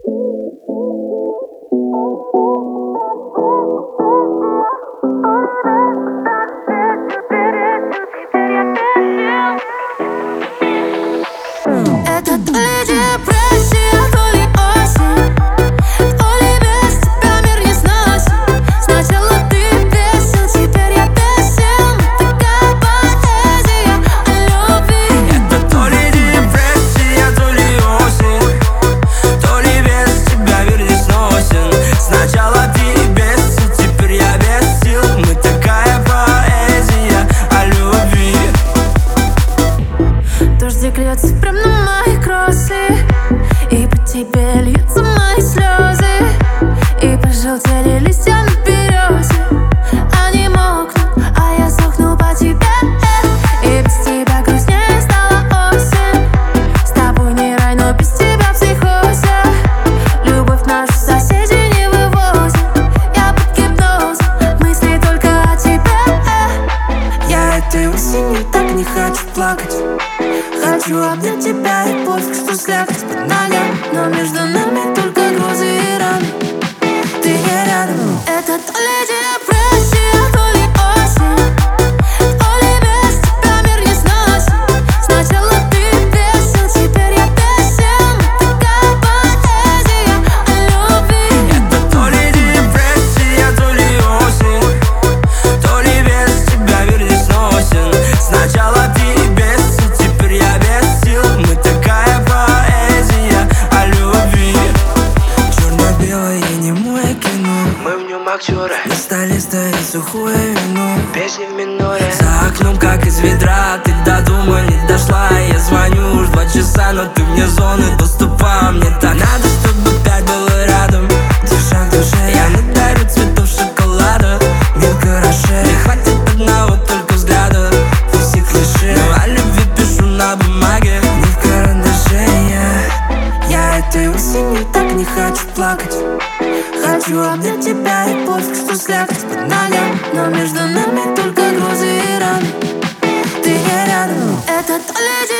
Это то ли депрессия, то ли осень, то ли без тебя мир не сносит. Сначала ты бесил, теперь я бесил. Такая поэзия о любви. Это то ли депрессия, то ли осень, то ли без тебя мир не сносен. Сначала ты бесил, теперь я бесил. Мы такая поэзия о любви. Дождик льется прям на мои кроссы, и по тебе льются мои слезы. И пожелтели листья на березе, они мокнут, а я сохну по тебе. И без тебя грустнее стала осень. С тобой не рай, но без тебя в психозе. Любовь нашу соседи не вывозят. Я под гипнозом, мысли только о тебе. Я этой осенью так не хочу плакать. Хочу обнять тебя и пофиг, что слякоть под ногами. Но между нами только грозы и раны. Ты не рядом. Это то ли депрессия, то ли осень, то ли без тебя мир не сносит. Сначала ты бесил, теперь я бесил. Такая поэзия о любви. Это то ли депрессия, то ли осень, то ли без тебя мир не сносен. Сначала ты бесил, теперь я бесил. Мы такая поэзия о любви. Черно-белое немое кино, Мы в нем актеры, на столе стоит сухое вино. песни в миноре. За окном, как из ведра, ты до дома не дошла. Я звоню уж 2 часа, но ты вне зоны доступа. Мне так надо, чтобы 5 было рядом. Душа к душе, я надарю цветов шоколада. Милка Роше, не хватит одного только взгляда. Все клише, но о любви пишу на бумаге, не в карандаше. Я этой осенью так не хочу плакать. Хочу обнять тебя и пофиг, что слякоть под ногами. Но между нами только грозы и раны. Ты не рядом. Это то ли